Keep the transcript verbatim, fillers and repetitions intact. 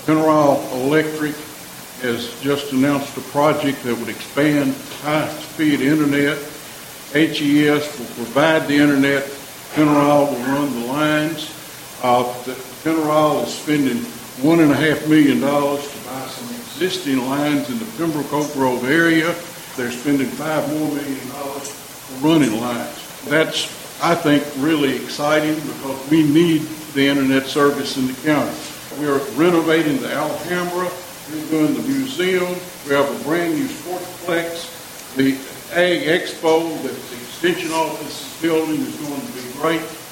Mineral Electric has just announced a project that would expand high-speed internet. H E S will provide the internet. Mineral will run the lines. Uh, the Mineral is spending one and a half million dollars to buy some existing lines in the Pembroke Oak Grove area. They're spending five more million dollars for running lines. That's, I think, really exciting because we need the internet service in the county. We are renovating the Alhambra. We're doing the museum. We have a brand new sportsplex. The Ag Expo that the Extension Office is building is going to be great.